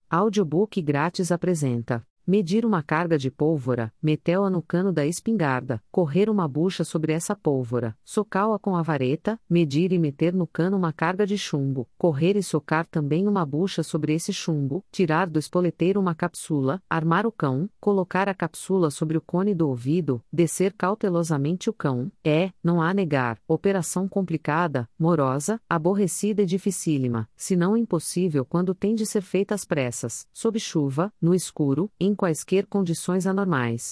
Audiobook grátis apresenta: medir uma carga de pólvora, metê-la no cano da espingarda, correr uma bucha sobre essa pólvora, socá-la com a vareta, medir e meter no cano uma carga de chumbo, correr e socar também uma bucha sobre esse chumbo, tirar do espoleteiro uma cápsula, armar o cão, colocar a cápsula sobre o cone do ouvido, descer cautelosamente o cão, não há negar, operação complicada, morosa, aborrecida e dificílima, se não impossível quando tem de ser feita às pressas, sob chuva, no escuro, em quaisquer condições anormais.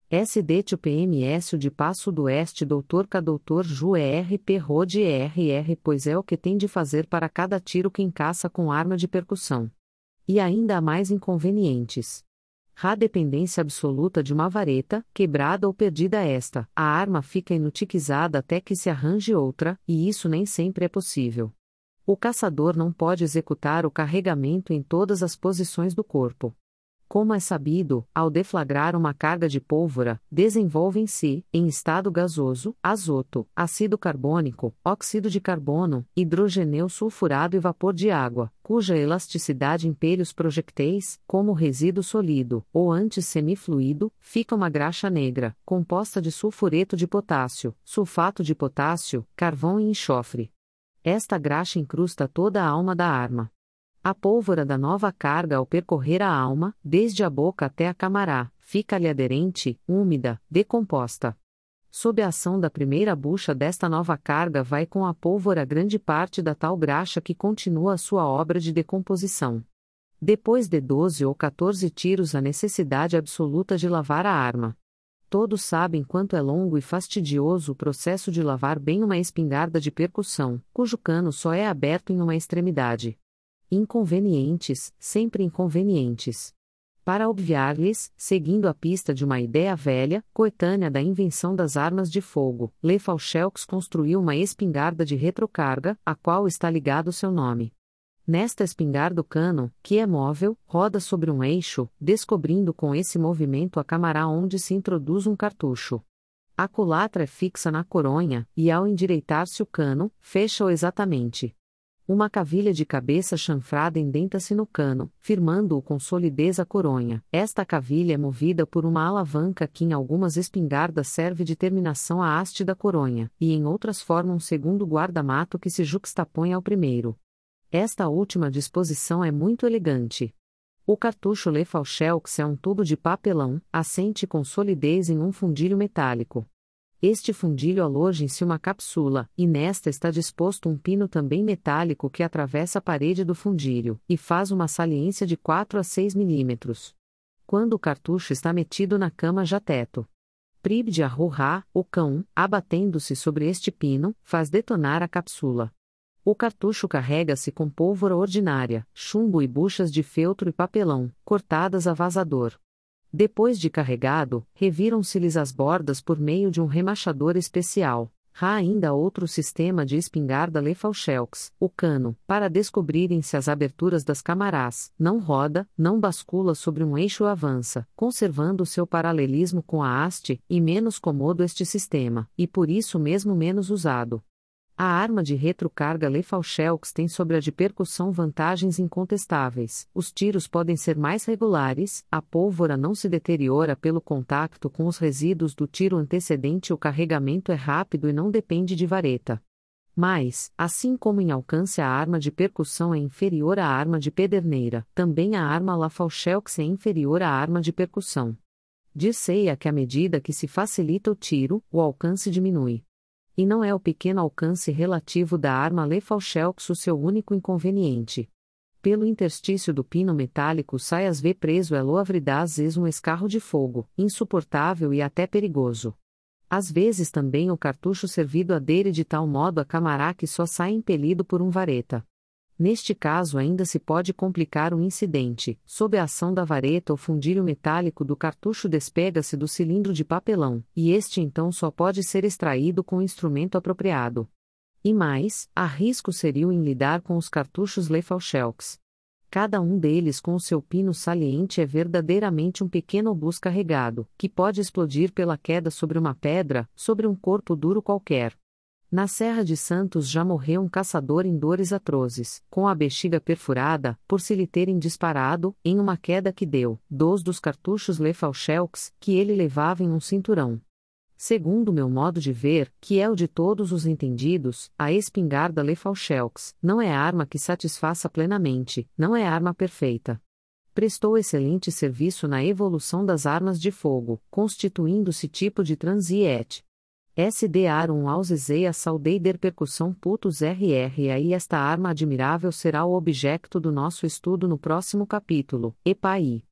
SDT-PMS de Passo do Oeste Dr. K. Dr. Ju ERP Rode ERR pois é o que tem de fazer para cada tiro que encaça com arma de percussão. E ainda há mais inconvenientes. Rá dependência absoluta de uma vareta, quebrada ou perdida esta, a arma fica inutilizada até que se arranje outra, e isso nem sempre é possível. O caçador não pode executar o carregamento em todas as posições do corpo. Como é sabido, ao deflagrar uma carga de pólvora, desenvolvem-se, em estado gasoso, azoto, ácido carbônico, óxido de carbono, hidrogênio sulfurado e vapor de água, cuja elasticidade impele os projéteis, como resíduo sólido, ou antes semifluido, fica uma graxa negra, composta de sulfureto de potássio, sulfato de potássio, carvão e enxofre. Esta graxa incrusta toda a alma da arma. A pólvora da nova carga ao percorrer a alma, desde a boca até a camará, fica-lhe aderente, úmida, decomposta. Sob a ação da primeira bucha desta nova carga vai com a pólvora grande parte da tal graxa que continua a sua obra de decomposição. Depois de 12 ou 14 tiros há necessidade absoluta de lavar a arma. Todos sabem quanto é longo e fastidioso o processo de lavar bem uma espingarda de percussão, cujo cano só é aberto em uma extremidade. Inconvenientes, sempre inconvenientes. Para obviar-lhes, seguindo a pista de uma ideia velha, coetânea da invenção das armas de fogo, Le Fauchelx construiu uma espingarda de retrocarga, a qual está ligado seu nome. Nesta espingarda o cano, que é móvel, roda sobre um eixo, descobrindo com esse movimento a camará onde se introduz um cartucho. A culatra é fixa na coronha, e ao endireitar-se o cano, fecha-o exatamente. Uma cavilha de cabeça chanfrada indenta-se no cano, firmando-o com solidez a coronha. Esta cavilha é movida por uma alavanca que em algumas espingardas serve de terminação à haste da coronha, e em outras forma um segundo guarda-mato que se juxtapõe ao primeiro. Esta última disposição é muito elegante. O cartucho Le Fauchelx é um tubo de papelão, assente com solidez em um fundilho metálico. Este fundilho aloja em si uma cápsula, e nesta está disposto um pino também metálico que atravessa a parede do fundilho, e faz uma saliência de 4 a 6 milímetros. Quando o cartucho está metido na cama já teto. Pribde a Rurá, o cão, abatendo-se sobre este pino, faz detonar a cápsula. O cartucho carrega-se com pólvora ordinária, chumbo e buchas de feltro e papelão, cortadas a vazador. Depois de carregado, reviram-se-lhes as bordas por meio de um remachador especial. Há ainda outro sistema de espingarda Le Fauchelx, o cano, para descobrirem-se as aberturas das camarás, não roda, não bascula sobre um eixo avança, conservando seu paralelismo com a haste, e menos cômodo este sistema, e por isso mesmo menos usado. A arma de retrocarga Le Fauchelx tem sobre a de percussão vantagens incontestáveis. Os tiros podem ser mais regulares, a pólvora não se deteriora pelo contato com os resíduos do tiro antecedente e o carregamento é rápido e não depende de vareta. Mas, assim como em alcance a arma de percussão é inferior à arma de pederneira, também a arma La Fauchelx é inferior à arma de percussão. Dir-se-ia que à medida que se facilita o tiro, o alcance diminui. E não é o pequeno alcance relativo da arma Le Fauchelx o seu único inconveniente. Pelo interstício do pino metálico sai às vezes preso a loavridaz um escarro de fogo, insuportável e até perigoso. Às vezes também o cartucho servido adere de tal modo a camará que só sai impelido por um vareta. Neste caso ainda se pode complicar o incidente, sob a ação da vareta o fundilho metálico do cartucho despega-se do cilindro de papelão, e este então só pode ser extraído com o instrumento apropriado. E mais, há risco sério em lidar com os cartuchos Le Fauchelx. Cada um deles com o seu pino saliente é verdadeiramente um pequeno obus carregado, que pode explodir pela queda sobre uma pedra, sobre um corpo duro qualquer. Na Serra de Santos já morreu um caçador em dores atrozes, com a bexiga perfurada, por se lhe terem disparado, em uma queda que deu, dos cartuchos Lefauchelks, que ele levava em um cinturão. Segundo meu modo de ver, que é o de todos os entendidos, a espingarda Lefauchelks não é arma que satisfaça plenamente, não é arma perfeita. Prestou excelente serviço na evolução das armas de fogo, constituindo-se tipo de Transiet. SDR 1 Ausesei Saudeider Percussão Putos RRA e esta arma admirável será o objeto do nosso estudo no próximo capítulo, EPAI.